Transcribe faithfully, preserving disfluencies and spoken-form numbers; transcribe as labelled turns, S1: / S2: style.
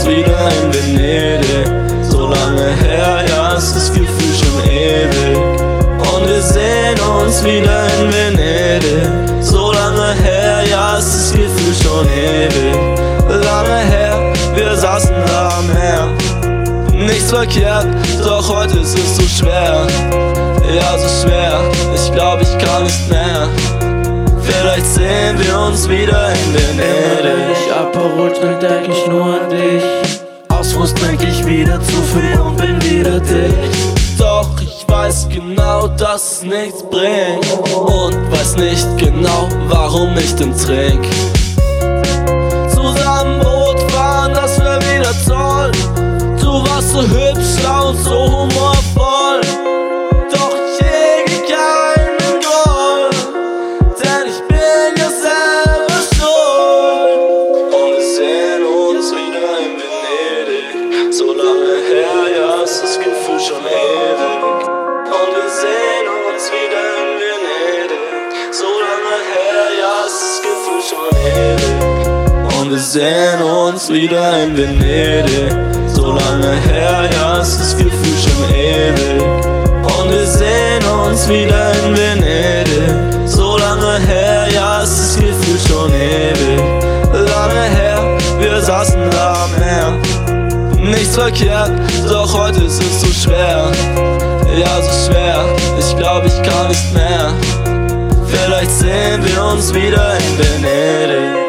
S1: wieder in Venedig. So lange her, ja, ist das Gefühl schon ewig. Und wir sehen uns wieder in Venedig. So lange her, ja, ist das Gefühl schon ewig. Lange her, wir saßen da am Meer. Nichts verkehrt, doch heute ist es so schwer. Ja, so schwer, ich glaub, ich kann nicht mehr. Vielleicht sehen wir uns wieder in Venedig.
S2: Wenn ich Aperol trink, denk ich nur an dich. Aus Frust trink ich wieder zu viel und bin wieder dicht.
S1: Doch ich weiß genau, dass es nichts bringt. Und weiß nicht genau, warum ich denn trink. Zusammen Boot fahren, das wär wieder toll. Du warst so hübsch, schlau und so humorvoll. Doch ich hege keinen Groll, denn ich bin ja selber schuld. Und wir sehen uns wieder in Venedig. So lange her, ja, ist das Gefühl schon ewig. Und wir sehen uns wieder in Venedig. So lange her, ja, ist das Gefühl schon ewig. Und wir sehen uns wieder in Venedig. So lange her, ja, ist das Gefühl schon ewig. Und wir sehen uns wieder in Venedig. So lange her, ja, ist das Gefühl schon ewig. Lange her, wir saßen da am Meer. Nichts verkehrt, doch heute ist es so schwer. Ja, so schwer, ich glaub, ich kann nicht mehr. Vielleicht sehen wir uns wieder in Venedig.